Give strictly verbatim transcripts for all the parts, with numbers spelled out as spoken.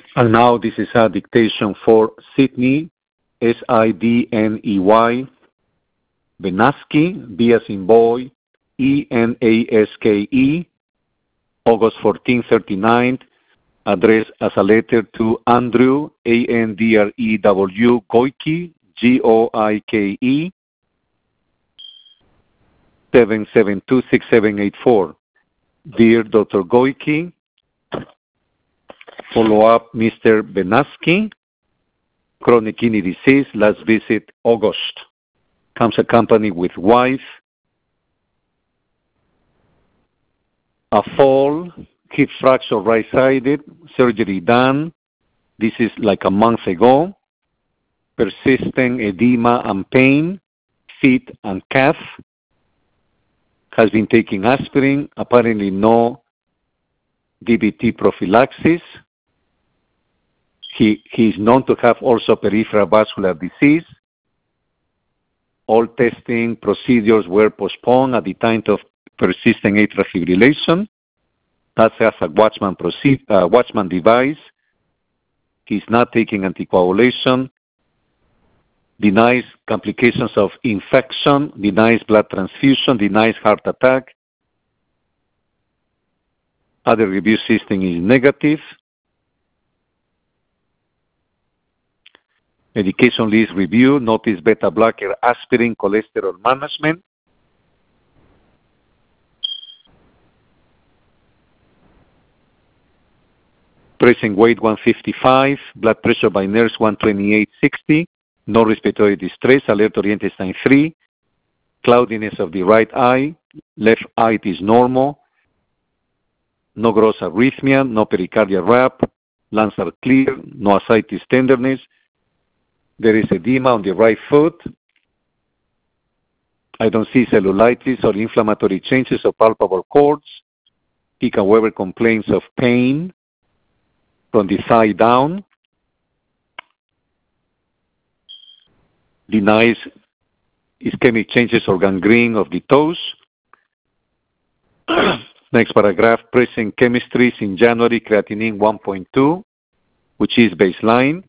And now this is a dictation for Sydney, S I D N E Y, Benaske, B as in boy, E N A S K E, August fourteenth, thirty-nine, addressed as a letter to Andrew, A N D R E W, Goike, G O I K E, seven seven two, six seven eight four. Dear Doctor Goike, follow up Mister Benaske, chronic kidney disease, last visit August. Comes accompanied with wife, a fall, hip fracture right-sided, surgery done. This is like a month ago. Persistent edema and pain, feet and calf. Has been taking aspirin, apparently no D V T prophylaxis. He, he is known to have also peripheral vascular disease. All testing procedures were postponed at the time of persistent atrial fibrillation. That has a Watchman, proceed, uh, Watchman device. He's not taking anticoagulation. Denies complications of infection. Denies blood transfusion. Denies heart attack. Other review system is negative. Medication list review, notice beta blocker, aspirin, cholesterol management. Present weight one fifty-five, blood pressure by nurse one twenty-eight sixty, no respiratory distress, alert oriented sign three, cloudiness of the right eye, left eye is normal, no gross arrhythmia, no pericardial rap, lungs are clear, no ascites tenderness. There is edema on the right foot. I don't see cellulitis or inflammatory changes of palpable cords. He, however, complains of pain from the thigh down. Denies ischemic changes or gangrene of the toes. Next paragraph, present chemistries in January, creatinine one point two, which is baseline.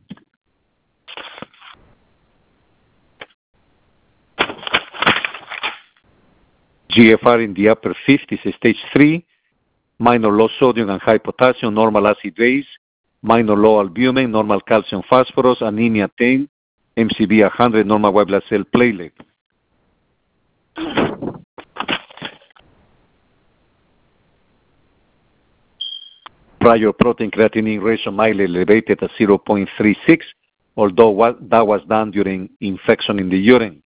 G F R in the upper fifties, stage three, minor low sodium and high potassium, normal acid base, minor low albumin, normal calcium phosphorus, anemia ten, M C V one hundred, normal white blood cell platelet. Prior protein creatinine ratio mildly elevated at zero point three six, although that was done during infection in the urine.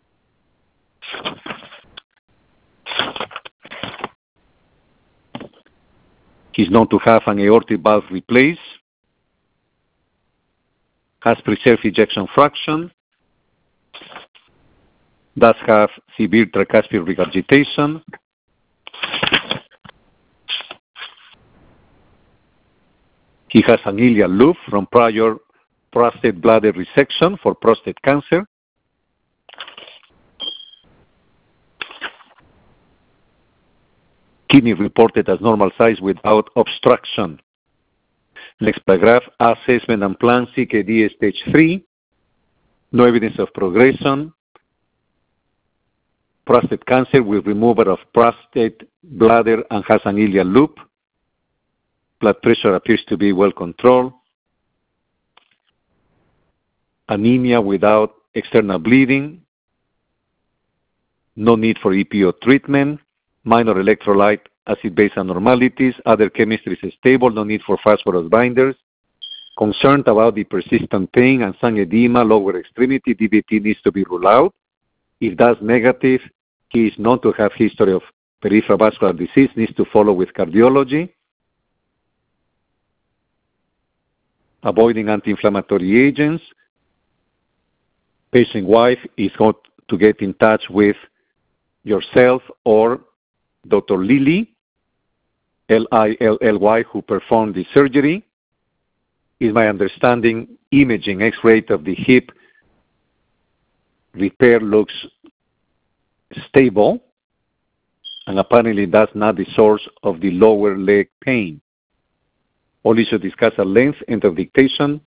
He's known to have an aortic valve replaced, has preserved ejection fraction, does have severe tricuspid regurgitation, he has an ileal loop from prior prostate bladder resection for prostate cancer. Kidney reported as normal size without obstruction. Next paragraph, assessment and plan C K D stage three. No evidence of progression. Prostate cancer with removal of prostate bladder and has an ileal loop. Blood pressure appears to be well controlled. Anemia without external bleeding. No need for E P O treatment. Minor electrolyte acid-base abnormalities. Other chemistry is stable. No need for phosphorus binders. Concerned about the persistent pain and some edema, lower extremity. D V T needs to be ruled out. If that's negative, he is known to have history of peripheral vascular disease. Needs to follow with cardiology. Avoiding anti-inflammatory agents. Patient wife is going to get in touch with yourself or Doctor Lilly, L I L L Y, who performed the surgery. Is my understanding, imaging X-ray of the hip repair looks stable, and apparently that's not the source of the lower leg pain. All issues discussed at length. End of dictation.